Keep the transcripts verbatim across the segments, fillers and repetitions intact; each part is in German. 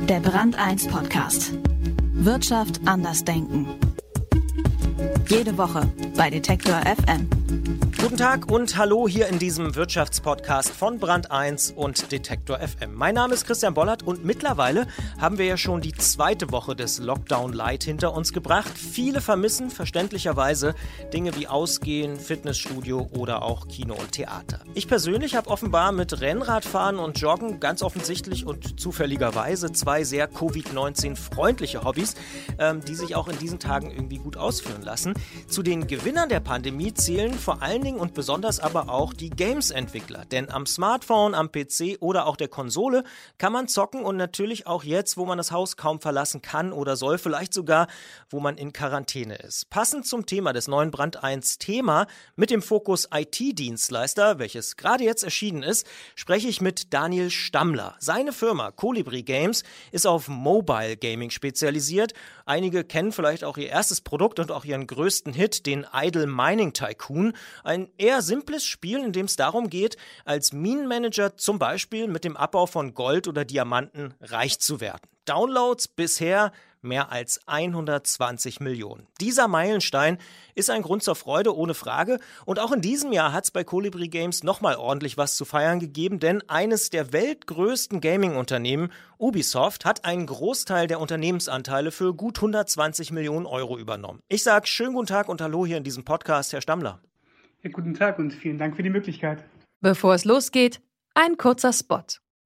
Der Brand eins Podcast. Wirtschaft anders denken. Jede Woche bei Detektor F M. Guten Tag und hallo hier in diesem Wirtschaftspodcast von Brand eins und Detektor F M. Mein Name ist Christian Bollert und mittlerweile haben wir ja schon die zweite Woche des Lockdown Light hinter uns gebracht. Viele vermissen verständlicherweise Dinge wie Ausgehen, Fitnessstudio oder auch Kino und Theater. Ich persönlich habe offenbar mit Rennradfahren und Joggen ganz offensichtlich und zufälligerweise zwei sehr Covid neunzehn freundliche Hobbys, ähm, die sich auch in diesen Tagen irgendwie gut ausführen lassen. Zu den Gewinnern der Pandemie zählen vor allen Dingen und besonders aber auch die Games-Entwickler. Denn am Smartphone, am P C oder auch der Konsole kann man zocken und natürlich auch jetzt, wo man das Haus kaum verlassen kann oder soll, vielleicht sogar, wo man in Quarantäne ist. Passend zum Thema des neuen Brand eins Thema mit dem Fokus I T-Dienstleister, welches gerade jetzt erschienen ist, spreche ich mit Daniel Stammler. Seine Firma Colibri Games ist auf Mobile Gaming spezialisiert. Einige kennen vielleicht auch ihr erstes Produkt und auch ihren größten Hit, den Idle Mining Tycoon. Ein eher simples Spiel, in dem es darum geht, als Minenmanager zum Beispiel mit dem Abbau von Gold oder Diamanten reich zu werden. Downloads bisher mehr als hundertzwanzig Millionen. Dieser Meilenstein ist ein Grund zur Freude, ohne Frage. Und auch in diesem Jahr hat es bei Colibri Games nochmal ordentlich was zu feiern gegeben, denn eines der weltgrößten Gaming-Unternehmen, Ubisoft, hat einen Großteil der Unternehmensanteile für gut hundertzwanzig Millionen Euro übernommen. Ich sage schönen guten Tag und hallo hier in diesem Podcast, Herr Stammler. Ja, guten Tag und vielen Dank für die Möglichkeit. Bevor es losgeht, ein kurzer Spot.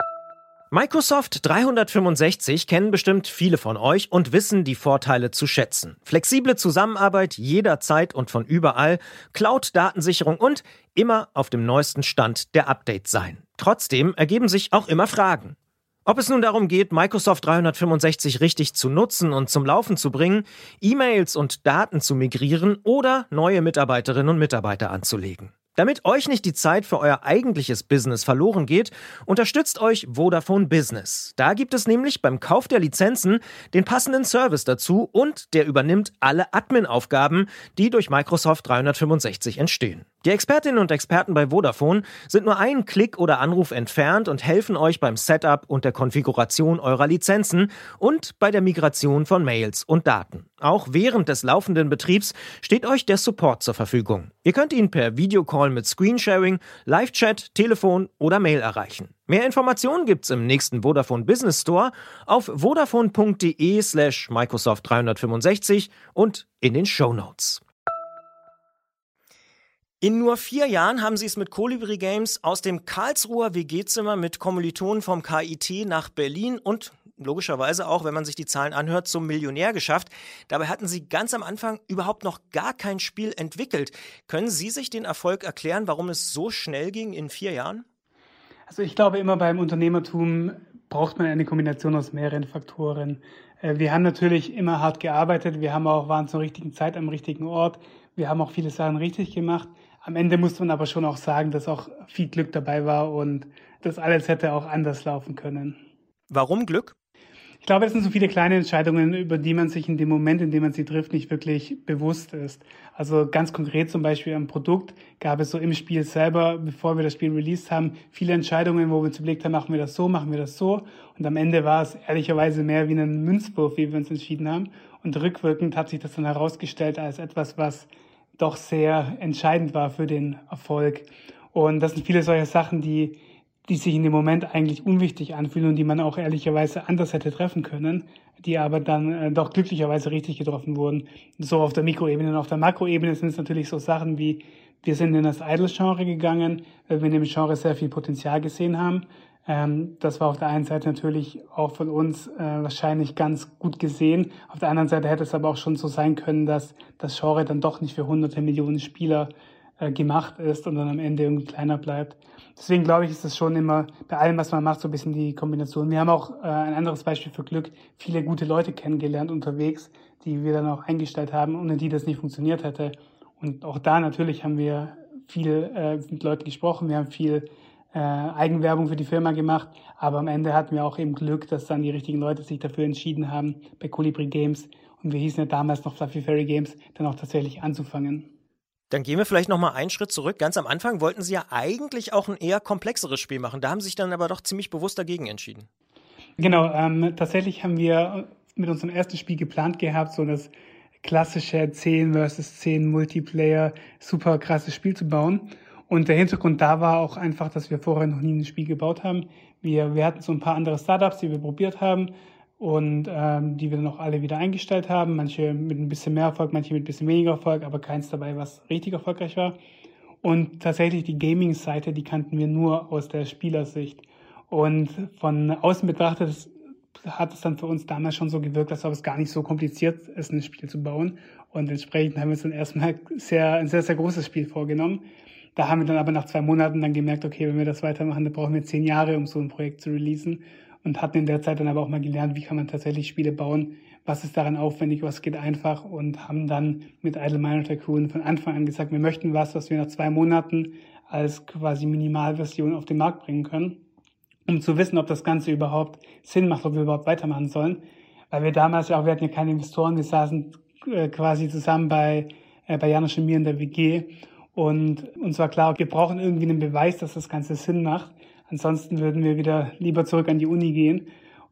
Microsoft dreihundertfünfundsechzig kennen bestimmt viele von euch und wissen die Vorteile zu schätzen. Flexible Zusammenarbeit jederzeit und von überall, Cloud-Datensicherung und immer auf dem neuesten Stand der Updates sein. Trotzdem ergeben sich auch immer Fragen. Ob es nun darum geht, Microsoft dreihundertfünfundsechzig richtig zu nutzen und zum Laufen zu bringen, E-Mails und Daten zu migrieren oder neue Mitarbeiterinnen und Mitarbeiter anzulegen. Damit euch nicht die Zeit für euer eigentliches Business verloren geht, unterstützt euch Vodafone Business. Da gibt es nämlich beim Kauf der Lizenzen den passenden Service dazu und der übernimmt alle Admin-Aufgaben, die durch Microsoft dreihundertfünfundsechzig entstehen. Die Expertinnen und Experten bei Vodafone sind nur einen Klick oder Anruf entfernt und helfen euch beim Setup und der Konfiguration eurer Lizenzen und bei der Migration von Mails und Daten. Auch während des laufenden Betriebs steht euch der Support zur Verfügung. Ihr könnt ihn per Videocall mit Screensharing, Live-Chat, Telefon oder Mail erreichen. Mehr Informationen gibt's im nächsten Vodafone Business Store auf vodafone.de slash Microsoft dreihundertfünfundsechzig und in den Shownotes. In nur vier Jahren haben sie es mit Colibri Games aus dem Karlsruher W G-Zimmer mit Kommilitonen vom K I T nach Berlin und logischerweise auch, wenn man sich die Zahlen anhört, zum Millionär geschafft. Dabei hatten sie ganz am Anfang überhaupt noch gar kein Spiel entwickelt. Können Sie sich den Erfolg erklären, warum es so schnell ging in vier Jahren? Also ich glaube, immer beim Unternehmertum braucht man eine Kombination aus mehreren Faktoren. Wir haben natürlich immer hart gearbeitet, wir haben auch, waren zur richtigen Zeit am richtigen Ort, wir haben auch viele Sachen richtig gemacht. Am Ende muss man aber schon auch sagen, dass auch viel Glück dabei war und das alles hätte auch anders laufen können. Warum Glück? Ich glaube, es sind so viele kleine Entscheidungen, über die man sich in dem Moment, in dem man sie trifft, nicht wirklich bewusst ist. Also ganz konkret zum Beispiel am Produkt gab es so im Spiel selber, bevor wir das Spiel released haben, viele Entscheidungen, wo wir uns überlegt haben, machen wir das so, machen wir das so. Und am Ende war es ehrlicherweise mehr wie ein Münzwurf, wie wir uns entschieden haben. Und rückwirkend hat sich das dann herausgestellt als etwas, was doch sehr entscheidend war für den Erfolg. Und das sind viele solche Sachen, die die sich in dem Moment eigentlich unwichtig anfühlen und die man auch ehrlicherweise anders hätte treffen können, die aber dann äh, doch glücklicherweise richtig getroffen wurden. So auf der Mikroebene und auf der Makroebene sind es natürlich so Sachen wie, wir sind in das Idle-Genre gegangen, weil wir in dem Genre sehr viel Potenzial gesehen haben. Ähm, das war auf der einen Seite natürlich auch von uns äh, wahrscheinlich ganz gut gesehen. Auf der anderen Seite hätte es aber auch schon so sein können, dass das Genre dann doch nicht für hunderte Millionen Spieler äh, gemacht ist und dann am Ende irgendwie kleiner bleibt. Deswegen glaube ich, ist es schon immer bei allem, was man macht, so ein bisschen die Kombination. Wir haben auch äh, ein anderes Beispiel für Glück, viele gute Leute kennengelernt unterwegs, die wir dann auch eingestellt haben, ohne die das nicht funktioniert hätte. Und auch da natürlich haben wir viel äh, mit Leuten gesprochen, wir haben viel äh, Eigenwerbung für die Firma gemacht, aber am Ende hatten wir auch eben Glück, dass dann die richtigen Leute sich dafür entschieden haben, bei Colibri Games, und wir hießen ja damals noch Fluffy Fairy Games, dann auch tatsächlich anzufangen. Dann gehen wir vielleicht noch mal einen Schritt zurück. Ganz am Anfang wollten Sie ja eigentlich auch ein eher komplexeres Spiel machen. Da haben Sie sich dann aber doch ziemlich bewusst dagegen entschieden. Genau, ähm, tatsächlich haben wir mit unserem ersten Spiel geplant gehabt, so das klassische zehn versus zehn Multiplayer, super krasses Spiel zu bauen. Und der Hintergrund da war auch einfach, dass wir vorher noch nie ein Spiel gebaut haben. Wir, wir hatten so ein paar andere Startups, die wir probiert haben und ähm, die wir dann auch alle wieder eingestellt haben. Manche mit ein bisschen mehr Erfolg, manche mit ein bisschen weniger Erfolg, aber keins dabei, was richtig erfolgreich war. Und tatsächlich die Gaming-Seite, die kannten wir nur aus der Spielersicht. Und von außen betrachtet hat es dann für uns damals schon so gewirkt, als ob es gar nicht so kompliziert ist, ein Spiel zu bauen. Und entsprechend haben wir uns dann erstmal sehr, ein sehr, sehr großes Spiel vorgenommen. Da haben wir dann aber nach zwei Monaten dann gemerkt, okay, wenn wir das weitermachen, dann brauchen wir zehn Jahre, um so ein Projekt zu releasen. Und hatten in der Zeit dann aber auch mal gelernt, wie kann man tatsächlich Spiele bauen, was ist daran aufwendig, was geht einfach, und haben dann mit Idle Miner Tycoon von Anfang an gesagt, wir möchten was, was wir nach zwei Monaten als quasi Minimalversion auf den Markt bringen können, um zu wissen, ob das Ganze überhaupt Sinn macht, ob wir überhaupt weitermachen sollen. Weil wir damals ja auch, wir hatten ja keine Investoren, wir saßen äh, quasi zusammen bei, äh, bei Janusz und mir in der W G. Und uns war klar, wir brauchen irgendwie einen Beweis, dass das Ganze Sinn macht. Ansonsten würden wir wieder lieber zurück an die Uni gehen.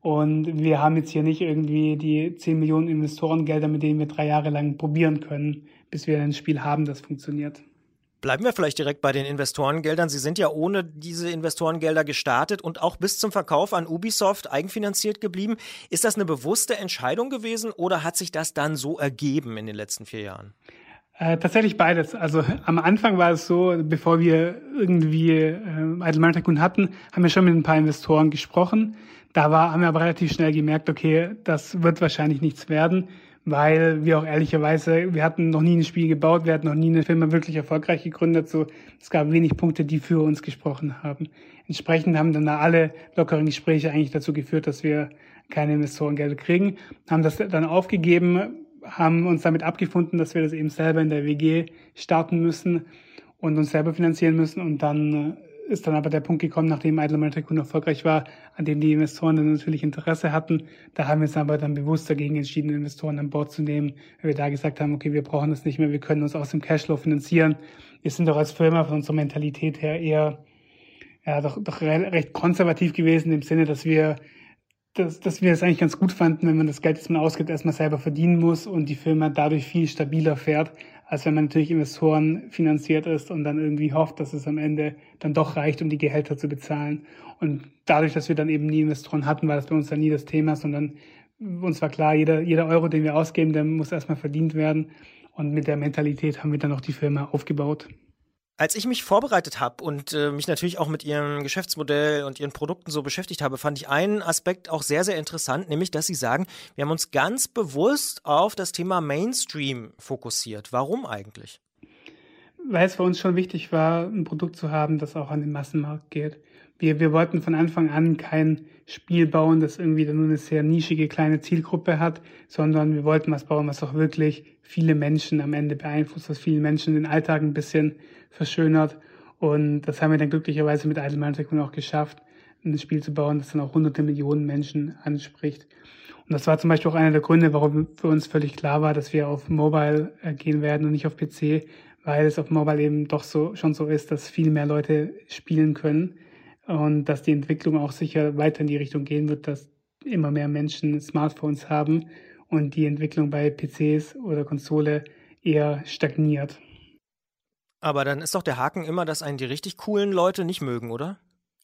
Und wir haben jetzt hier nicht irgendwie die zehn Millionen Investorengelder, mit denen wir drei Jahre lang probieren können, bis wir ein Spiel haben, das funktioniert. Bleiben wir vielleicht direkt bei den Investorengeldern. Sie sind ja ohne diese Investorengelder gestartet und auch bis zum Verkauf an Ubisoft eigenfinanziert geblieben. Ist das eine bewusste Entscheidung gewesen oder hat sich das dann so ergeben in den letzten vier Jahren? Äh, tatsächlich beides. Also am Anfang war es so, bevor wir irgendwie äh, Idle Miner Tycoon hatten, haben wir schon mit ein paar Investoren gesprochen. Da war, haben wir aber relativ schnell gemerkt, okay, das wird wahrscheinlich nichts werden, weil wir auch ehrlicherweise, wir hatten noch nie ein Spiel gebaut, wir hatten noch nie eine Firma wirklich erfolgreich gegründet, so es gab wenig Punkte, die für uns gesprochen haben. Entsprechend haben dann da alle lockeren Gespräche eigentlich dazu geführt, dass wir keine Investorengelder kriegen, haben das dann aufgegeben, haben uns damit abgefunden, dass wir das eben selber in der W G starten müssen und uns selber finanzieren müssen. Und dann ist dann aber der Punkt gekommen, nachdem Idle Miner Tycoon erfolgreich war, an dem die Investoren dann natürlich Interesse hatten. Da haben wir uns aber dann bewusst dagegen entschieden, Investoren an Bord zu nehmen, weil wir da gesagt haben, okay, wir brauchen das nicht mehr, wir können uns aus dem Cashflow finanzieren. Wir sind doch als Firma von unserer Mentalität her eher ja, doch, doch recht konservativ gewesen, im Sinne, dass wir Dass, dass wir es eigentlich ganz gut fanden, wenn man das Geld, das man ausgibt, erstmal selber verdienen muss und die Firma dadurch viel stabiler fährt, als wenn man natürlich Investoren finanziert ist und dann irgendwie hofft, dass es am Ende dann doch reicht, um die Gehälter zu bezahlen. Und dadurch, dass wir dann eben nie Investoren hatten, war das bei uns dann nie das Thema, sondern uns war klar, jeder, jeder Euro, den wir ausgeben, der muss erstmal verdient werden. Und mit der Mentalität haben wir dann auch die Firma aufgebaut. Als ich mich vorbereitet habe und äh, mich natürlich auch mit Ihrem Geschäftsmodell und Ihren Produkten so beschäftigt habe, fand ich einen Aspekt auch sehr, sehr interessant, nämlich, dass Sie sagen, wir haben uns ganz bewusst auf das Thema Mainstream fokussiert. Warum eigentlich? Weil es für uns schon wichtig war, ein Produkt zu haben, das auch an den Massenmarkt geht. Wir, wir wollten von Anfang an kein Spiel bauen, das irgendwie nur eine sehr nischige kleine Zielgruppe hat, sondern wir wollten was bauen, was auch wirklich viele Menschen am Ende beeinflusst, was vielen Menschen den Alltag ein bisschen verschönert. Und das haben wir dann glücklicherweise mit Idle Miner Tycoon auch geschafft, ein Spiel zu bauen, das dann auch hunderte Millionen Menschen anspricht. Und das war zum Beispiel auch einer der Gründe, warum für uns völlig klar war, dass wir auf Mobile gehen werden und nicht auf P C, weil es auf Mobile eben doch so schon so ist, dass viel mehr Leute spielen können. Und dass die Entwicklung auch sicher weiter in die Richtung gehen wird, dass immer mehr Menschen Smartphones haben und die Entwicklung bei P Cs oder Konsole eher stagniert. Aber dann ist doch der Haken immer, dass einen die richtig coolen Leute nicht mögen, oder?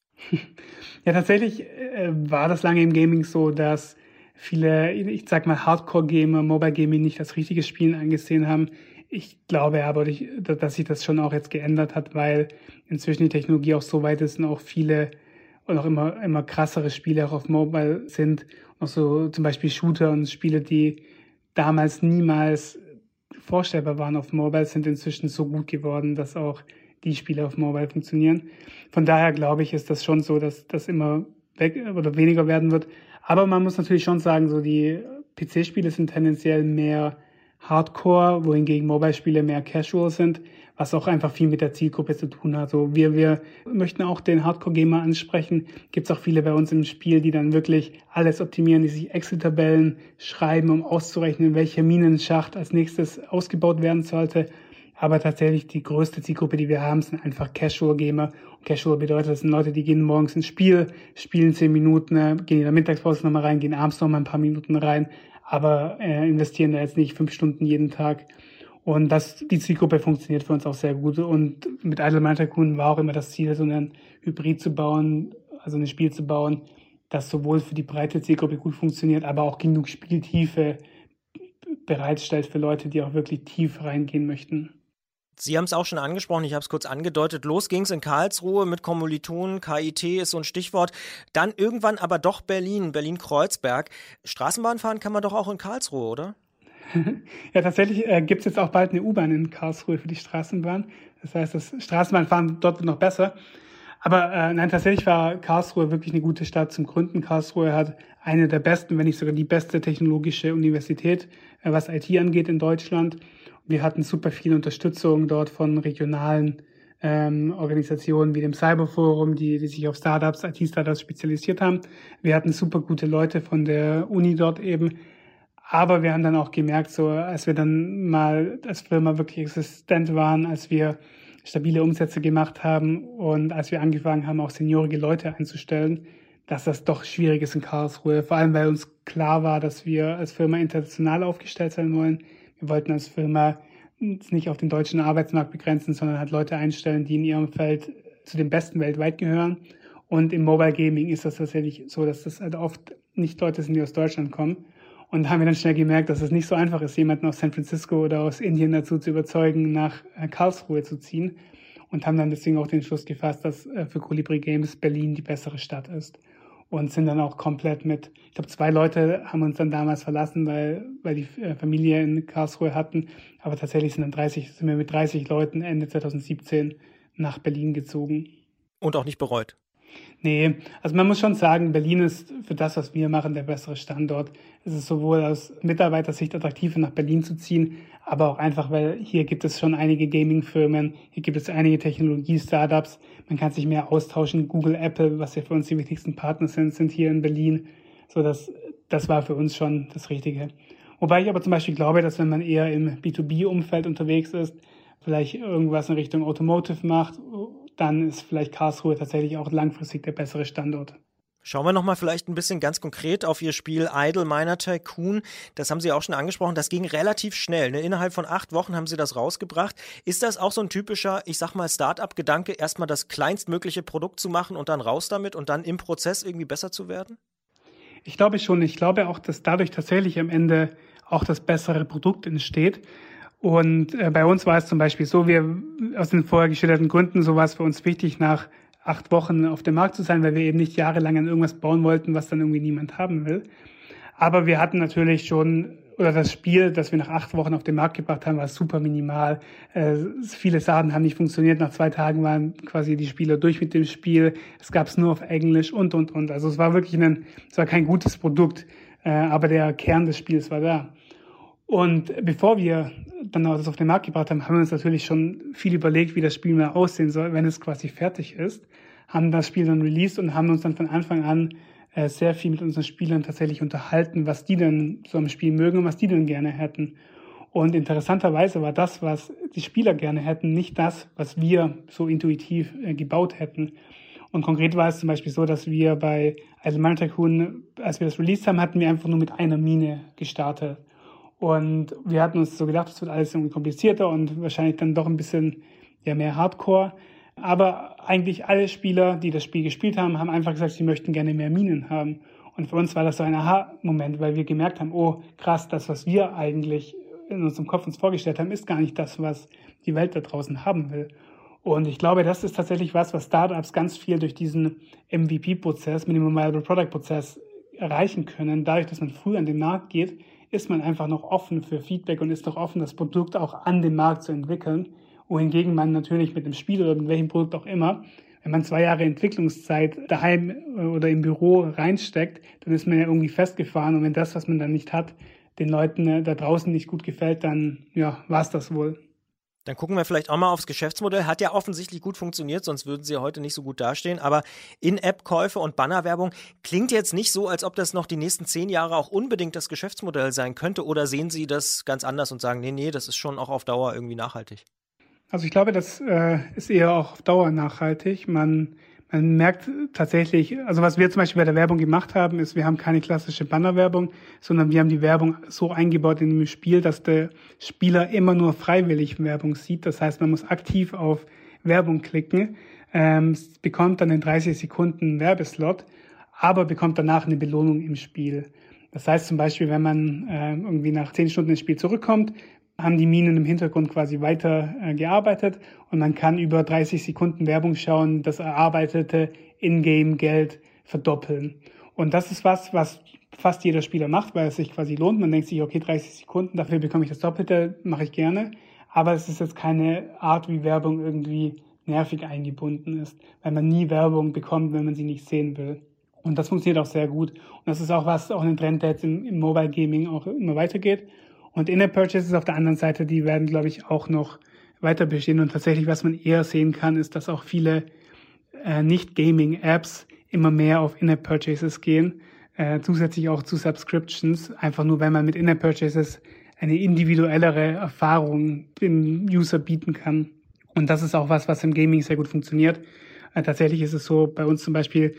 Ja, tatsächlich äh, war das lange im Gaming so, dass viele, ich sag mal, Hardcore-Gamer Mobile Gaming nicht als richtiges Spielen angesehen haben. Ich glaube aber, dass sich das schon auch jetzt geändert hat, weil inzwischen die Technologie auch so weit ist und auch viele und auch immer, immer krassere Spiele auch auf Mobile sind. Auch so zum Beispiel Shooter und Spiele, die damals niemals vorstellbar waren auf Mobile, sind inzwischen so gut geworden, dass auch die Spiele auf Mobile funktionieren. Von daher glaube ich, ist das schon so, dass das immer weg oder weniger werden wird. Aber man muss natürlich schon sagen, so die P C-Spiele sind tendenziell mehr Hardcore, wohingegen Mobile-Spiele mehr Casual sind, was auch einfach viel mit der Zielgruppe zu tun hat. Also wir, wir möchten auch den Hardcore-Gamer ansprechen. Gibt es auch viele bei uns im Spiel, die dann wirklich alles optimieren, die sich Excel-Tabellen schreiben, um auszurechnen, welcher Minenschacht als nächstes ausgebaut werden sollte. Aber tatsächlich die größte Zielgruppe, die wir haben, sind einfach Casual-Gamer. Casual bedeutet, das sind Leute, die gehen morgens ins Spiel, spielen zehn Minuten, äh, gehen in der Mittagspause nochmal rein, gehen abends nochmal ein paar Minuten rein, aber äh, investieren da jetzt nicht fünf Stunden jeden Tag. Und das, die Zielgruppe funktioniert für uns auch sehr gut. Und mit Idle Miner Tycoon war auch immer das Ziel, so einen Hybrid zu bauen, also ein Spiel zu bauen, das sowohl für die breite Zielgruppe gut funktioniert, aber auch genug Spieltiefe bereitstellt für Leute, die auch wirklich tief reingehen möchten. Sie haben es auch schon angesprochen, ich habe es kurz angedeutet. Los ging es in Karlsruhe mit Kommilitonen, K I T ist so ein Stichwort. Dann irgendwann aber doch Berlin, Berlin-Kreuzberg. Straßenbahn fahren kann man doch auch in Karlsruhe, oder? Ja, tatsächlich äh, gibt es jetzt auch bald eine U-Bahn in Karlsruhe für die Straßenbahn. Das heißt, das Straßenbahnfahren dort wird noch besser. Aber äh, nein, tatsächlich war Karlsruhe wirklich eine gute Stadt zum Gründen. Karlsruhe hat eine der besten, wenn nicht sogar die beste technologische Universität, äh, was I T angeht in Deutschland. Wir hatten super viel Unterstützung dort von regionalen ähm, Organisationen wie dem Cyberforum, die, die sich auf Startups, I T-Startups spezialisiert haben. Wir hatten super gute Leute von der Uni dort eben. Aber wir haben dann auch gemerkt, so als wir dann mal als Firma wirklich existent waren, als wir stabile Umsätze gemacht haben und als wir angefangen haben, auch seniorige Leute einzustellen, dass das doch schwierig ist in Karlsruhe. Vor allem, weil uns klar war, dass wir als Firma international aufgestellt sein wollen. Wir wollten als Firma uns nicht auf den deutschen Arbeitsmarkt begrenzen, sondern halt Leute einstellen, die in ihrem Feld zu den Besten weltweit gehören. Und im Mobile Gaming ist das tatsächlich so, dass das halt oft nicht Leute sind, die aus Deutschland kommen. Und da haben wir dann schnell gemerkt, dass es nicht so einfach ist, jemanden aus San Francisco oder aus Indien dazu zu überzeugen, nach Karlsruhe zu ziehen. Und haben dann deswegen auch den Schluss gefasst, dass für Colibri Games Berlin die bessere Stadt ist. Und sind dann auch komplett mit, ich glaube, zwei Leute haben uns dann damals verlassen, weil, weil die Familie in Karlsruhe hatten. Aber tatsächlich sind dann dreißig, sind wir mit dreißig Leuten Ende zwanzig siebzehn nach Berlin gezogen. Und auch nicht bereut? Nee, also man muss schon sagen, Berlin ist für das, was wir machen, der bessere Standort. Es ist sowohl aus Mitarbeitersicht attraktiver, nach Berlin zu ziehen, aber auch einfach, weil hier gibt es schon einige Gaming-Firmen, hier gibt es einige Technologie-Startups, man kann sich mehr austauschen. Google, Apple, was ja für uns die wichtigsten Partner sind, sind hier in Berlin. So, das, das war für uns schon das Richtige. Wobei ich aber zum Beispiel glaube, dass wenn man eher im B zwei B-Umfeld unterwegs ist, vielleicht irgendwas in Richtung Automotive macht, dann ist vielleicht Karlsruhe tatsächlich auch langfristig der bessere Standort. Schauen wir nochmal vielleicht ein bisschen ganz konkret auf Ihr Spiel Idle Miner Tycoon. Das haben Sie auch schon angesprochen, das ging relativ schnell. Ne? Innerhalb von acht Wochen haben Sie das rausgebracht. Ist das auch so ein typischer, ich sag mal, Start-up-Gedanke, erstmal das kleinstmögliche Produkt zu machen und dann raus damit und dann im Prozess irgendwie besser zu werden? Ich glaube schon. Ich glaube auch, dass dadurch tatsächlich am Ende auch das bessere Produkt entsteht. Und äh, bei uns war es zum Beispiel so, wir aus den vorher geschilderten Gründen, so war es für uns wichtig, nach acht Wochen auf dem Markt zu sein, weil wir eben nicht jahrelang an irgendwas bauen wollten, was dann irgendwie niemand haben will. Aber wir hatten natürlich schon, oder das Spiel, das wir nach acht Wochen auf den Markt gebracht haben, war super minimal. Äh, viele Sachen haben nicht funktioniert. Nach zwei Tagen waren quasi die Spieler durch mit dem Spiel. Es gab es nur auf Englisch und, und, und. Also es war wirklich ein, es war kein gutes Produkt, äh, aber der Kern des Spiels war da. Und bevor wir dann das auf den Markt gebracht haben, haben wir uns natürlich schon viel überlegt, wie das Spiel mal aussehen soll, wenn es quasi fertig ist. Haben das Spiel dann released und haben uns dann von Anfang an äh, sehr viel mit unseren Spielern tatsächlich unterhalten, was die denn so am Spiel mögen und was die denn gerne hätten. Und interessanterweise war das, was die Spieler gerne hätten, nicht das, was wir so intuitiv äh, gebaut hätten. Und konkret war es zum Beispiel so, dass wir bei Idle Miner Tycoon, als wir das released haben, hatten wir einfach nur mit einer Mine gestartet. Und wir hatten uns so gedacht, es wird alles irgendwie komplizierter und wahrscheinlich dann doch ein bisschen ja, mehr Hardcore. Aber eigentlich alle Spieler, die das Spiel gespielt haben, haben einfach gesagt, sie möchten gerne mehr Minen haben. Und für uns war das so ein Aha-Moment, weil wir gemerkt haben, oh krass, das, was wir eigentlich in unserem Kopf uns vorgestellt haben, ist gar nicht das, was die Welt da draußen haben will. Und ich glaube, das ist tatsächlich was, was Startups ganz viel durch diesen M V P-Prozess, Minimum Viable Product-Prozess erreichen können. Dadurch, dass man früh an den Markt geht, ist man einfach noch offen für Feedback und ist noch offen, das Produkt auch an dem Markt zu entwickeln. Wohingegen man natürlich mit dem Spiel oder mit welchem Produkt auch immer, wenn man zwei Jahre Entwicklungszeit daheim oder im Büro reinsteckt, dann ist man ja irgendwie festgefahren. Und wenn das, was man dann nicht hat, den Leuten da draußen nicht gut gefällt, dann ja, war es das wohl. Dann gucken wir vielleicht auch mal aufs Geschäftsmodell. Hat ja offensichtlich gut funktioniert, sonst würden Sie ja heute nicht so gut dastehen. Aber In-App-Käufe und Bannerwerbung klingt jetzt nicht so, als ob das noch die nächsten zehn Jahre auch unbedingt das Geschäftsmodell sein könnte. Oder sehen Sie das ganz anders und sagen, nee, nee, das ist schon auch auf Dauer irgendwie nachhaltig? Also ich glaube, das äh, ist eher auch auf Dauer nachhaltig. Man, man merkt tatsächlich, also was wir zum Beispiel bei der Werbung gemacht haben, ist, wir haben keine klassische Bannerwerbung, sondern wir haben die Werbung so eingebaut in dem Spiel, dass der Spieler immer nur freiwillig Werbung sieht. Das heißt, man muss aktiv auf Werbung klicken, ähm, bekommt dann in dreißig Sekunden Werbeslot, aber bekommt danach eine Belohnung im Spiel. Das heißt zum Beispiel, wenn man äh, irgendwie nach zehn Stunden ins Spiel zurückkommt, haben die Minen im Hintergrund quasi weiter äh, gearbeitet und man kann über dreißig Sekunden Werbung schauen, das erarbeitete Ingame-Geld verdoppeln. Und das ist was, was fast jeder Spieler macht, weil es sich quasi lohnt. Man denkt sich, okay, dreißig Sekunden, dafür bekomme ich das Doppelte, mache ich gerne. Aber es ist jetzt keine Art, wie Werbung irgendwie nervig eingebunden ist, weil man nie Werbung bekommt, wenn man sie nicht sehen will. Und das funktioniert auch sehr gut. Und das ist auch was, auch ein Trend, der jetzt im, im Mobile Gaming auch immer weitergeht. Und In-App-Purchases auf der anderen Seite, die werden, glaube ich, auch noch weiter bestehen. Und tatsächlich, was man eher sehen kann, ist, dass auch viele äh, Nicht-Gaming-Apps immer mehr auf In-App-Purchases gehen, äh, zusätzlich auch zu Subscriptions, einfach nur, weil man mit In-App-Purchases eine individuellere Erfahrung dem User bieten kann. Und das ist auch was, was im Gaming sehr gut funktioniert. Äh, tatsächlich ist es so, bei uns zum Beispiel,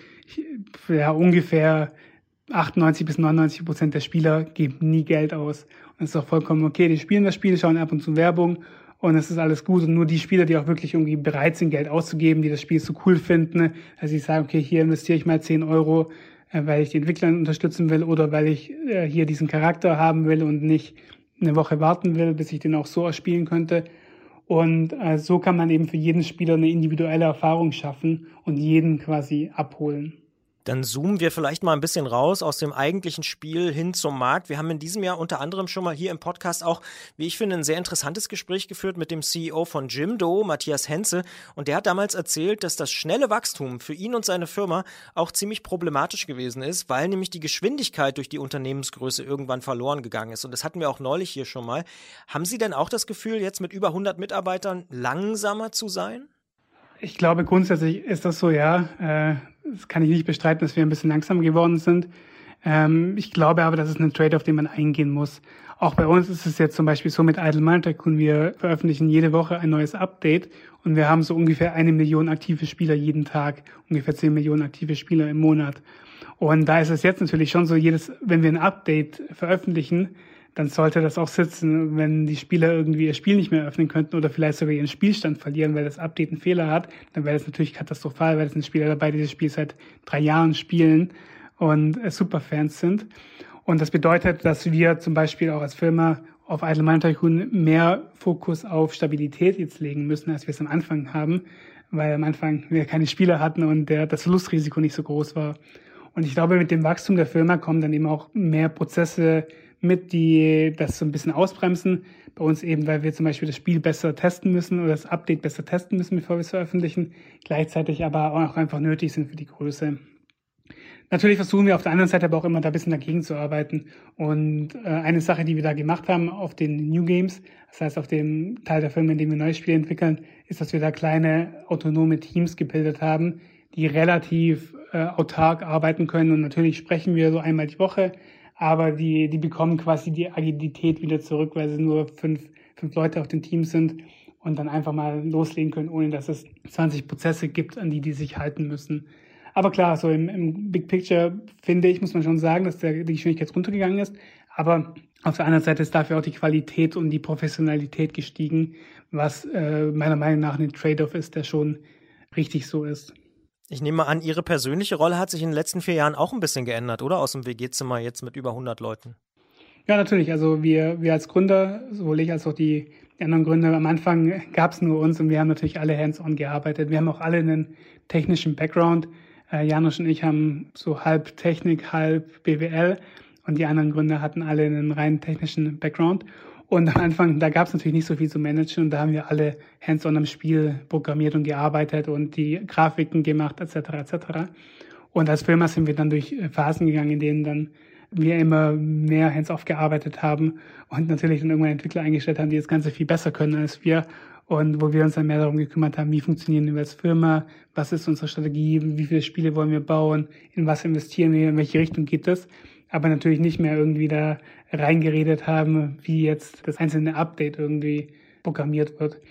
ja, ungefähr achtundneunzig bis neunundneunzig Prozent der Spieler geben nie Geld aus. Und es ist auch vollkommen okay, die spielen das Spiel, schauen ab und zu Werbung und es ist alles gut. Und nur die Spieler, die auch wirklich irgendwie bereit sind, Geld auszugeben, die das Spiel so cool finden, dass sie sagen, okay, hier investiere ich mal zehn Euro, äh, weil ich die Entwickler unterstützen will oder weil ich äh, hier diesen Charakter haben will und nicht eine Woche warten will, bis ich den auch so ausspielen könnte. Und äh, so kann man eben für jeden Spieler eine individuelle Erfahrung schaffen und jeden quasi abholen. Dann zoomen wir vielleicht mal ein bisschen raus aus dem eigentlichen Spiel hin zum Markt. Wir haben in diesem Jahr unter anderem schon mal hier im Podcast auch, wie ich finde, ein sehr interessantes Gespräch geführt mit dem C E O von Jimdo, Matthias Henze. Und der hat damals erzählt, dass das schnelle Wachstum für ihn und seine Firma auch ziemlich problematisch gewesen ist, weil nämlich die Geschwindigkeit durch die Unternehmensgröße irgendwann verloren gegangen ist. Und das hatten wir auch neulich hier schon mal. Haben Sie denn auch das Gefühl, jetzt mit über hundert Mitarbeitern langsamer zu sein? Ich glaube, grundsätzlich ist das so, ja. Äh, das kann ich nicht bestreiten, dass wir ein bisschen langsamer geworden sind. Ähm, ich glaube aber, das ist ein Trade, auf den man eingehen muss. Auch bei uns ist es jetzt zum Beispiel so mit Idle Mine Tycoon, wir veröffentlichen jede Woche ein neues Update und wir haben so ungefähr eine Million aktive Spieler jeden Tag, ungefähr zehn Millionen aktive Spieler im Monat. Und da ist es jetzt natürlich schon so, jedes, wenn wir ein Update veröffentlichen, dann sollte das auch sitzen. Wenn die Spieler irgendwie ihr Spiel nicht mehr öffnen könnten oder vielleicht sogar ihren Spielstand verlieren, weil das Update einen Fehler hat, dann wäre das natürlich katastrophal, weil es sind Spieler dabei, die das Spiel seit drei Jahren spielen und äh, Superfans sind. Und das bedeutet, dass wir zum Beispiel auch als Firma auf Idle Mine Tycoon mehr Fokus auf Stabilität jetzt legen müssen, als wir es am Anfang haben, weil am Anfang wir keine Spieler hatten und der, das Verlustrisiko nicht so groß war. Und ich glaube, mit dem Wachstum der Firma kommen dann eben auch mehr Prozesse mit, die das so ein bisschen ausbremsen. Bei uns eben, weil wir zum Beispiel das Spiel besser testen müssen oder das Update besser testen müssen, bevor wir es veröffentlichen, gleichzeitig aber auch einfach nötig sind für die Größe. Natürlich versuchen wir auf der anderen Seite aber auch immer da ein bisschen dagegen zu arbeiten. Und äh, eine Sache, die wir da gemacht haben auf den New Games, das heißt auf dem Teil der Firma, in dem wir neue Spiele entwickeln, ist, dass wir da kleine autonome Teams gebildet haben, die relativ äh, autark arbeiten können. Und natürlich sprechen wir so einmal die Woche, aber die, die bekommen quasi die Agilität wieder zurück, weil sie nur fünf, fünf Leute auf dem Team sind und dann einfach mal loslegen können, ohne dass es zwanzig Prozesse gibt, an die die sich halten müssen. Aber klar, so im, im Big Picture, finde ich, muss man schon sagen, dass der, die Geschwindigkeit runtergegangen ist. Aber auf der anderen Seite ist dafür auch die Qualität und die Professionalität gestiegen, was äh, meiner Meinung nach ein Trade-off ist, der schon richtig so ist. Ich nehme an, Ihre persönliche Rolle hat sich in den letzten vier Jahren auch ein bisschen geändert, oder? Aus dem W G-Zimmer jetzt mit über hundert Leuten. Ja, natürlich. Also wir, wir als Gründer, sowohl ich als auch die, die anderen Gründer, am Anfang gab es nur uns und wir haben natürlich alle hands-on gearbeitet. Wir haben auch alle einen technischen Background. Äh, Janusz und ich haben so halb Technik, halb B W L und die anderen Gründer hatten alle einen rein technischen Background. Und am Anfang, da gab es natürlich nicht so viel zu managen und da haben wir alle hands-on am Spiel programmiert und gearbeitet und die Grafiken gemacht et cetera et cetera. Und als Firma sind wir dann durch Phasen gegangen, in denen dann wir immer mehr hands-off gearbeitet haben und natürlich dann irgendwann Entwickler eingestellt haben, die das Ganze viel besser können als wir und wo wir uns dann mehr darum gekümmert haben, wie funktionieren wir als Firma, was ist unsere Strategie, wie viele Spiele wollen wir bauen, in was investieren wir, in welche Richtung geht es. Aber natürlich nicht mehr irgendwie da reingeredet haben, wie jetzt das einzelne Update irgendwie programmiert wird.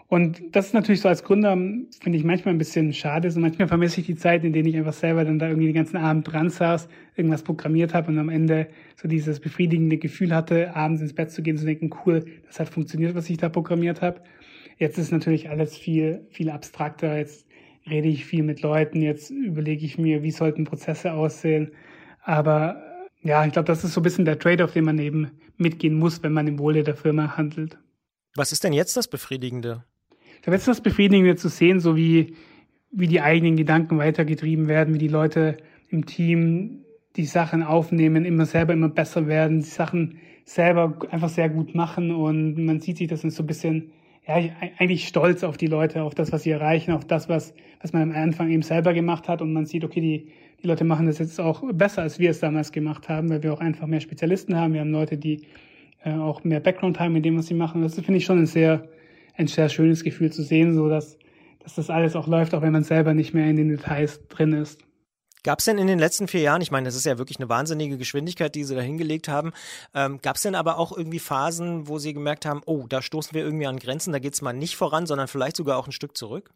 Und das ist natürlich so als Gründer, finde ich manchmal ein bisschen schade. So manchmal vermisse ich die Zeit, in denen ich einfach selber dann da irgendwie den ganzen Abend dran saß, irgendwas programmiert habe und am Ende so dieses befriedigende Gefühl hatte, abends ins Bett zu gehen, zu denken, cool, das hat funktioniert, was ich da programmiert habe. Jetzt ist natürlich alles viel, viel abstrakter. Jetzt rede ich viel mit Leuten, jetzt überlege ich mir, wie sollten Prozesse aussehen. Aber ja, ich glaube, das ist so ein bisschen der Trade-off, den man eben mitgehen muss, wenn man im Wohle der Firma handelt. Was ist denn jetzt das Befriedigende? Ich glaube, jetzt ist das Befriedigende zu sehen, so wie, wie die eigenen Gedanken weitergetrieben werden, wie die Leute im Team die Sachen aufnehmen, immer selber immer besser werden, die Sachen selber einfach sehr gut machen und man sieht sich das so ein bisschen, ja, eigentlich stolz auf die Leute, auf das, was sie erreichen, auf das, was, was man am Anfang eben selber gemacht hat und man sieht, okay, die, die Leute machen das jetzt auch besser, als wir es damals gemacht haben, weil wir auch einfach mehr Spezialisten haben, wir haben Leute, die äh, auch mehr Background haben in dem, was sie machen. Das finde ich schon ein sehr ein sehr schönes Gefühl zu sehen, so dass, dass das alles auch läuft, auch wenn man selber nicht mehr in den Details drin ist. Gab es denn in den letzten vier Jahren, ich meine, das ist ja wirklich eine wahnsinnige Geschwindigkeit, die Sie da hingelegt haben, ähm, gab es denn aber auch irgendwie Phasen, wo Sie gemerkt haben, oh, da stoßen wir irgendwie an Grenzen, da geht es mal nicht voran, sondern vielleicht sogar auch ein Stück zurück?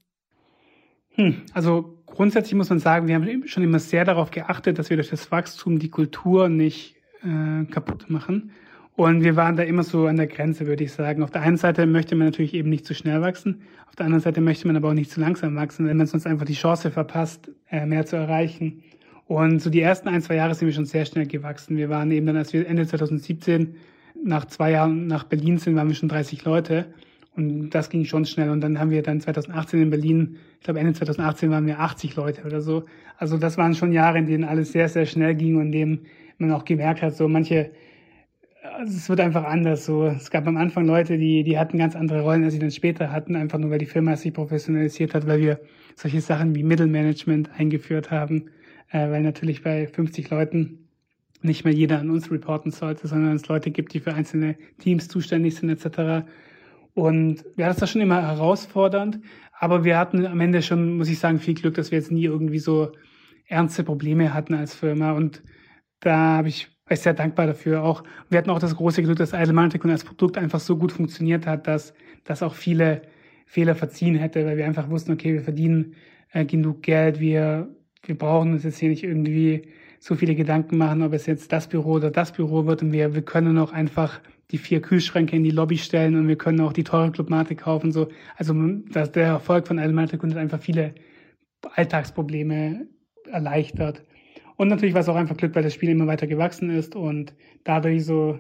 Hm, also grundsätzlich muss man sagen, wir haben schon immer sehr darauf geachtet, dass wir durch das Wachstum die Kultur nicht äh, kaputt machen. Und wir waren da immer so an der Grenze, würde ich sagen. Auf der einen Seite möchte man natürlich eben nicht zu schnell wachsen. Auf der anderen Seite möchte man aber auch nicht zu langsam wachsen, wenn man sonst einfach die Chance verpasst, mehr zu erreichen. Und so die ersten ein, zwei Jahre sind wir schon sehr schnell gewachsen. Wir waren eben dann, als wir Ende zwanzig siebzehn nach zwei Jahren nach Berlin sind, waren wir schon dreißig Leute. Und das ging schon schnell. Und dann haben wir dann zwanzig achtzehn in Berlin, ich glaube Ende zwanzig achtzehn waren wir achtzig Leute oder so. Also das waren schon Jahre, in denen alles sehr, sehr schnell ging und in denen man auch gemerkt hat, so manche, also es wird einfach anders. So, es gab am Anfang Leute, die, die hatten ganz andere Rollen, als sie dann später hatten, einfach nur weil die Firma sich professionalisiert hat, weil wir solche Sachen wie Mittelmanagement eingeführt haben, äh, weil natürlich bei fünfzig Leuten nicht mehr jeder an uns reporten sollte, sondern es Leute gibt, die für einzelne Teams zuständig sind et cetera. Und ja, das war schon immer herausfordernd, aber wir hatten am Ende schon, muss ich sagen, viel Glück, dass wir jetzt nie irgendwie so ernste Probleme hatten als Firma und da habe ich war ich sehr dankbar dafür. Auch wir hatten auch das große Glück, dass Idlemantic als Produkt einfach so gut funktioniert hat, dass dass auch viele Fehler verziehen hätte, weil wir einfach wussten, okay, wir verdienen äh, genug Geld, wir wir brauchen uns jetzt hier nicht irgendwie so viele Gedanken machen, ob es jetzt das Büro oder das Büro wird und wir wir können auch einfach die vier Kühlschränke in die Lobby stellen und wir können auch die teure Clubmate kaufen. So, also dass der Erfolg von Idlemantic hat einfach viele Alltagsprobleme erleichtert. Und natürlich war es auch einfach Glück, weil das Spiel immer weiter gewachsen ist und dadurch so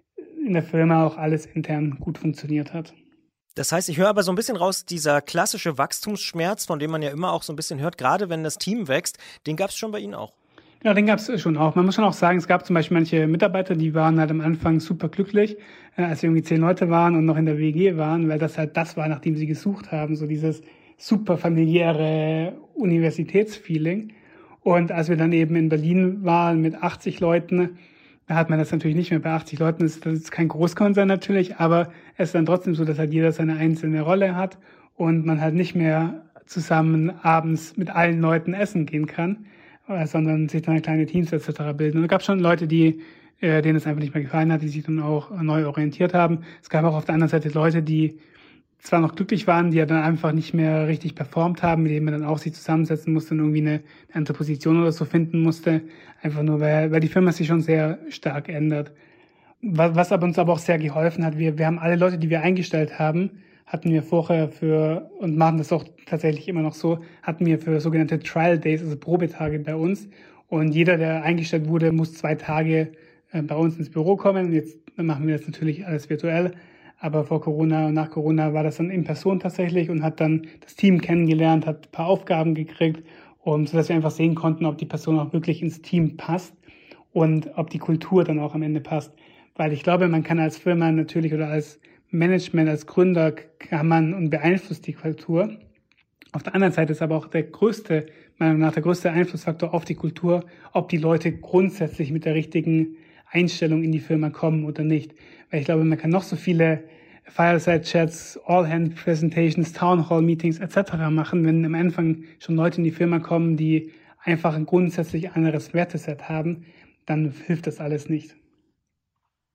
in der Firma auch alles intern gut funktioniert hat. Das heißt, ich höre aber so ein bisschen raus, dieser klassische Wachstumsschmerz, von dem man ja immer auch so ein bisschen hört, gerade wenn das Team wächst, den gab es schon bei Ihnen auch. Genau, den gab es schon auch. Man muss schon auch sagen, es gab zum Beispiel manche Mitarbeiter, die waren halt am Anfang super glücklich, äh, als wir irgendwie zehn Leute waren und noch in der W G waren, weil das halt das war, nachdem sie gesucht haben, so dieses super familiäre Universitätsfeeling. Und als wir dann eben in Berlin waren mit achtzig Leuten, da hat man das natürlich nicht mehr bei achtzig Leuten. Das ist kein Großkonzern natürlich, aber es ist dann trotzdem so, dass halt jeder seine einzelne Rolle hat und man halt nicht mehr zusammen abends mit allen Leuten essen gehen kann, sondern sich dann kleine Teams et cetera bilden. Und es gab schon Leute, die denen es einfach nicht mehr gefallen hat, die sich dann auch neu orientiert haben. Es gab auch auf der anderen Seite Leute, die zwar noch glücklich waren, die ja dann einfach nicht mehr richtig performt haben, mit denen man dann auch sich zusammensetzen musste und irgendwie eine andere Position oder so finden musste, einfach nur, weil, weil die Firma sich schon sehr stark ändert. Was, was aber uns aber auch sehr geholfen hat, wir, wir haben alle Leute, die wir eingestellt haben, hatten wir vorher für, und machen das auch tatsächlich immer noch so, hatten wir für sogenannte Trial Days, also Probetage bei uns. Und jeder, der eingestellt wurde, muss zwei Tage äh, bei uns ins Büro kommen. Und jetzt machen wir das natürlich alles virtuell. Aber vor Corona und nach Corona war das dann in Person tatsächlich und hat dann das Team kennengelernt, hat ein paar Aufgaben gekriegt, und so dass wir einfach sehen konnten, ob die Person auch wirklich ins Team passt und ob die Kultur dann auch am Ende passt. Weil ich glaube, man kann als Firma natürlich oder als Management, als Gründer kann man und beeinflusst die Kultur. Auf der anderen Seite ist aber auch der größte, meiner Meinung nach der größte Einflussfaktor auf die Kultur, ob die Leute grundsätzlich mit der richtigen Einstellung in die Firma kommen oder nicht. Weil ich glaube, man kann noch so viele Fireside-Chats, All-Hand-Presentations, Town-Hall-Meetings et cetera machen, wenn am Anfang schon Leute in die Firma kommen, die einfach ein grundsätzlich anderes Werteset haben, dann hilft das alles nicht.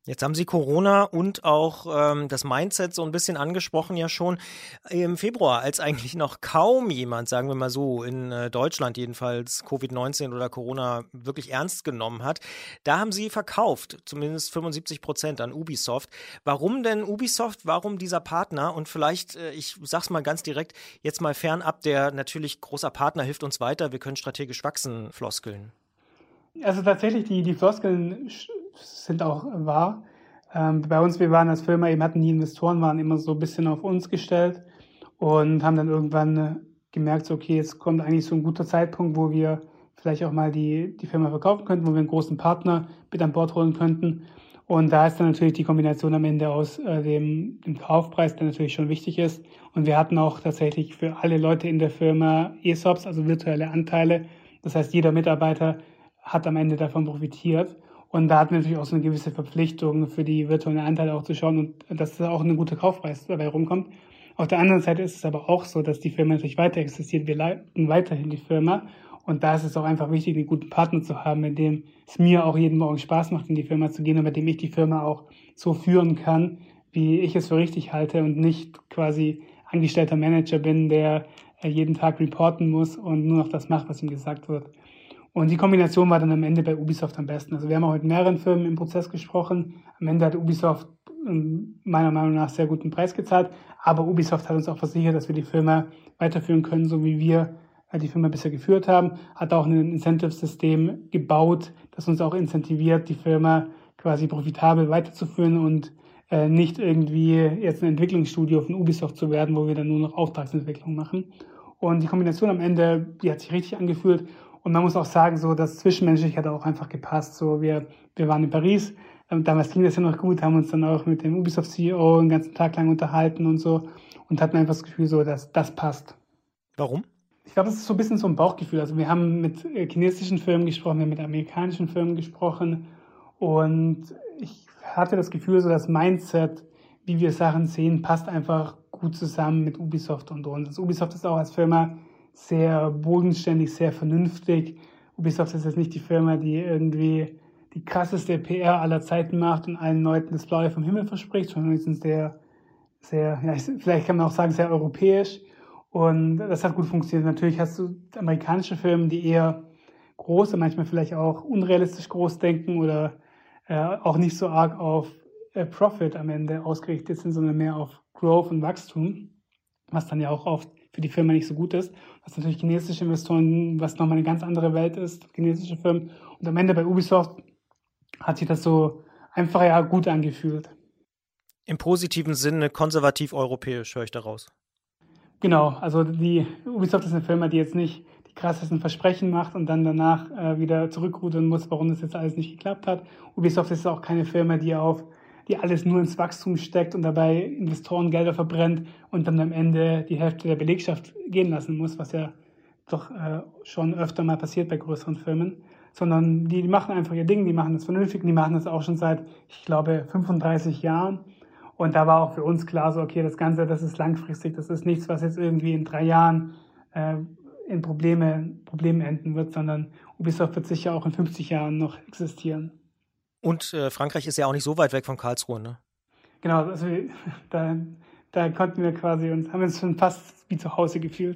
Jetzt haben Sie Corona und auch ähm, das Mindset so ein bisschen angesprochen ja schon im Februar, als eigentlich noch kaum jemand, sagen wir mal so, in äh, Deutschland jedenfalls Covid neunzehn oder Corona wirklich ernst genommen hat. Da haben Sie verkauft, zumindest fünfundsiebzig Prozent an Ubisoft. Warum denn Ubisoft? Warum dieser Partner? Und vielleicht, äh, ich sag's mal ganz direkt, jetzt mal fernab der natürlich großer Partner hilft uns weiter, wir können strategisch wachsen, Floskeln. Also tatsächlich, die, die Floskeln sind auch wahr. Ähm, bei uns, wir waren als Firma, eben hatten die Investoren, waren immer so ein bisschen auf uns gestellt und haben dann irgendwann gemerkt, so, okay, jetzt kommt eigentlich so ein guter Zeitpunkt, wo wir vielleicht auch mal die, die Firma verkaufen könnten, wo wir einen großen Partner mit an Bord holen könnten. Und da ist dann natürlich die Kombination am Ende aus äh, dem, dem Kaufpreis, der natürlich schon wichtig ist. Und wir hatten auch tatsächlich für alle Leute in der Firma E S O Ps, also virtuelle Anteile. Das heißt, jeder Mitarbeiter hat am Ende davon profitiert. Und da hatten wir natürlich auch so eine gewisse Verpflichtung für die virtuellen Anteile auch zu schauen und dass da auch ein guter Kaufpreis dabei rumkommt. Auf der anderen Seite ist es aber auch so, dass die Firma natürlich weiter existiert. Wir leiten weiterhin die Firma. Und da ist es auch einfach wichtig, einen guten Partner zu haben, mit dem es mir auch jeden Morgen Spaß macht, in die Firma zu gehen und mit dem ich die Firma auch so führen kann, wie ich es für richtig halte und nicht quasi angestellter Manager bin, der jeden Tag reporten muss und nur noch das macht, was ihm gesagt wird. Und die Kombination war dann am Ende bei Ubisoft am besten. Also wir haben auch mit mehreren Firmen im Prozess gesprochen. Am Ende hat Ubisoft meiner Meinung nach sehr guten Preis gezahlt, aber Ubisoft hat uns auch versichert, dass wir die Firma weiterführen können, so wie wir die Firma bisher geführt haben, hat auch ein Incentive-System gebaut, das uns auch incentiviert, die Firma quasi profitabel weiterzuführen und äh, nicht irgendwie jetzt ein Entwicklungsstudio von Ubisoft zu werden, wo wir dann nur noch Auftragsentwicklung machen. Und die Kombination am Ende, die hat sich richtig angefühlt. Und man muss auch sagen, so das Zwischenmenschliche hat auch einfach gepasst. So wir, wir waren in Paris, damals ging das ja noch gut, haben uns dann auch mit dem Ubisoft-C E O den ganzen Tag lang unterhalten und so und hatten einfach das Gefühl, so dass das passt. Warum? Ich glaube, es ist so ein bisschen so ein Bauchgefühl. Also wir haben mit chinesischen Firmen gesprochen, wir haben mit amerikanischen Firmen gesprochen und ich hatte das Gefühl, so das Mindset, wie wir Sachen sehen, passt einfach gut zusammen mit Ubisoft und uns. Also Ubisoft ist auch als Firma sehr bodenständig, sehr vernünftig. Ubisoft ist jetzt nicht die Firma, die irgendwie die krasseste P R aller Zeiten macht und allen Leuten das Blaue vom Himmel verspricht, sondern sie sind sehr, sehr, ja, vielleicht kann man auch sagen, sehr europäisch. Und das hat gut funktioniert. Natürlich hast du amerikanische Firmen, die eher groß und manchmal vielleicht auch unrealistisch groß denken oder äh, auch nicht so arg auf äh, Profit am Ende ausgerichtet sind, sondern mehr auf Growth und Wachstum, was dann ja auch oft für die Firma nicht so gut ist. Das natürlich chinesische Investoren, was nochmal eine ganz andere Welt ist, chinesische Firmen. Und am Ende bei Ubisoft hat sich das so einfach ja gut angefühlt. Im positiven Sinne konservativ-europäisch, höre ich daraus. Genau, also die Ubisoft ist eine Firma, die jetzt nicht die krassesten Versprechen macht und dann danach äh, wieder zurückrudern muss, warum das jetzt alles nicht geklappt hat. Ubisoft ist auch keine Firma, die auf die alles nur ins Wachstum steckt und dabei Investoren Gelder verbrennt und dann am Ende die Hälfte der Belegschaft gehen lassen muss, was ja doch äh, schon öfter mal passiert bei größeren Firmen. Sondern die, die machen einfach ihr Ding, die machen das vernünftig, die machen das auch schon seit, ich glaube, fünfunddreißig Jahren. Und da war auch für uns klar so, okay, das Ganze, das ist langfristig, das ist nichts, was jetzt irgendwie in drei Jahren äh, in Probleme, Problemen enden wird, sondern Ubisoft wird sicher auch in fünfzig Jahren noch existieren. Und äh, Frankreich ist ja auch nicht so weit weg von Karlsruhe, ne? Genau, also da, da konnten wir quasi uns, haben uns schon fast wie zu Hause gefühlt.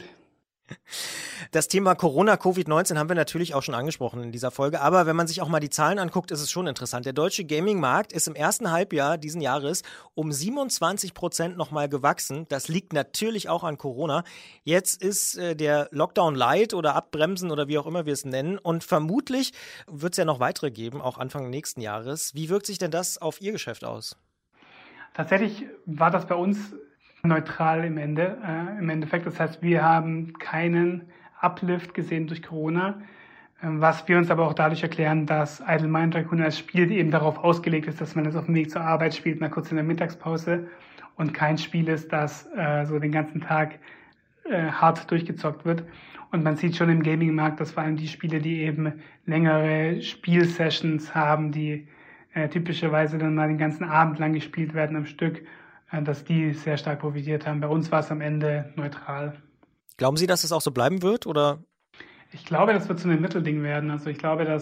Das Thema Corona, Covid neunzehn haben wir natürlich auch schon angesprochen in dieser Folge, aber wenn man sich auch mal die Zahlen anguckt, ist es schon interessant. Der deutsche Gaming-Markt ist im ersten Halbjahr diesen Jahres um siebenundzwanzig Prozent nochmal gewachsen. Das liegt natürlich auch an Corona. Jetzt ist äh, der Lockdown Light oder Abbremsen oder wie auch immer wir es nennen und vermutlich wird es ja noch weitere geben, auch Anfang nächsten Jahres. Wie wirkt sich denn das auf Ihr Geschäft aus? Tatsächlich war das bei uns neutral im Ende, äh, im Endeffekt. Das heißt, wir haben keinen Uplift gesehen durch Corona, äh, was wir uns aber auch dadurch erklären, dass Idle Mind Raccoon als Spiel eben darauf ausgelegt ist, dass man das auf dem Weg zur Arbeit spielt, mal kurz in der Mittagspause und kein Spiel ist, das äh, so den ganzen Tag äh, hart durchgezockt wird. Und man sieht schon im Gaming-Markt, dass vor allem die Spiele, die eben längere Spielsessions haben, die äh, typischerweise dann mal den ganzen Abend lang gespielt werden am Stück, dass die sehr stark profitiert haben. Bei uns war es am Ende neutral. Glauben Sie, dass es auch so bleiben wird, oder? Ich glaube, das wird so ein Mittelding werden. Also ich glaube, dass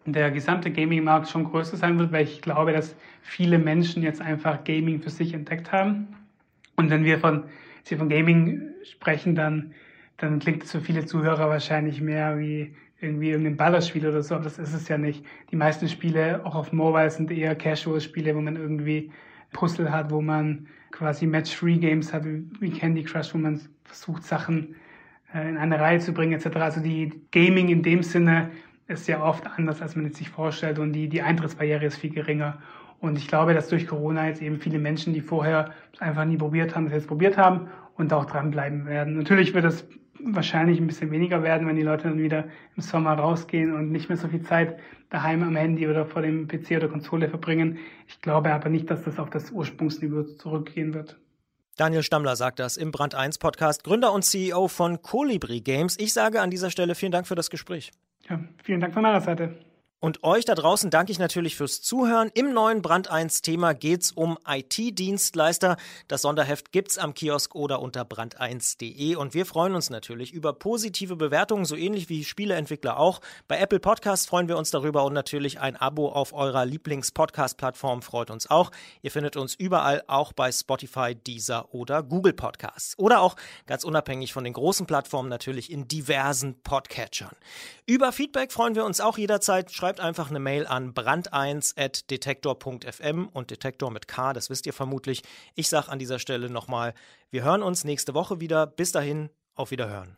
der gesamte Gaming-Markt schon größer sein wird, weil ich glaube, dass viele Menschen jetzt einfach Gaming für sich entdeckt haben. Und wenn wir von, wenn wir von Gaming sprechen, dann, dann klingt es für viele Zuhörer wahrscheinlich mehr wie irgendwie irgendein Ballerspiel oder so, aber das ist es ja nicht. Die meisten Spiele, auch auf Mobile, sind eher Casual-Spiele, wo man irgendwie Puzzle hat, wo man quasi Match-Free-Games hat, wie Candy Crush, wo man versucht, Sachen in eine Reihe zu bringen et cetera. Also die Gaming in dem Sinne ist ja oft anders, als man es sich vorstellt, und die, die Eintrittsbarriere ist viel geringer. Und ich glaube, dass durch Corona jetzt eben viele Menschen, die vorher es einfach nie probiert haben, das jetzt probiert haben und auch dranbleiben werden. Natürlich wird es wahrscheinlich ein bisschen weniger werden, wenn die Leute dann wieder im Sommer rausgehen und nicht mehr so viel Zeit daheim am Handy oder vor dem P C oder Konsole verbringen. Ich glaube aber nicht, dass das auf das Ursprungsniveau zurückgehen wird. Daniel Stammler sagt das im Brand eins Podcast, Gründer und C E O von Kolibri Games. Ich sage an dieser Stelle vielen Dank für das Gespräch. Ja, vielen Dank von meiner Seite. Und euch da draußen danke ich natürlich fürs Zuhören. Im neuen Brand eins Thema geht's um I T-Dienstleister. Das Sonderheft gibt's am Kiosk oder unter brand eins punkt de. Und wir freuen uns natürlich über positive Bewertungen, so ähnlich wie Spieleentwickler auch. Bei Apple Podcasts freuen wir uns darüber und natürlich ein Abo auf eurer Lieblings-Podcast-Plattform freut uns auch. Ihr findet uns überall, auch bei Spotify, Deezer oder Google Podcasts. Oder auch ganz unabhängig von den großen Plattformen natürlich in diversen Podcatchern. Über Feedback freuen wir uns auch jederzeit. Schreibt einfach eine Mail an brand eins at detektor punkt f m und Detektor mit K, das wisst ihr vermutlich. Ich sage an dieser Stelle nochmal, wir hören uns nächste Woche wieder. Bis dahin, auf Wiederhören.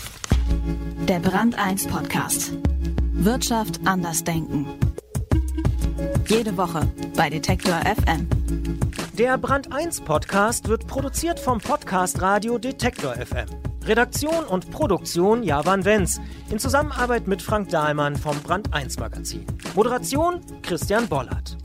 Der Brand eins Podcast. Wirtschaft anders denken. Jede Woche bei Detektor F M. Der Brand eins Podcast wird produziert vom Podcast Radio Detektor F M. Redaktion und Produktion Javan Wenz in Zusammenarbeit mit Frank Dahlmann vom Brand eins Magazin. Moderation Christian Bollert.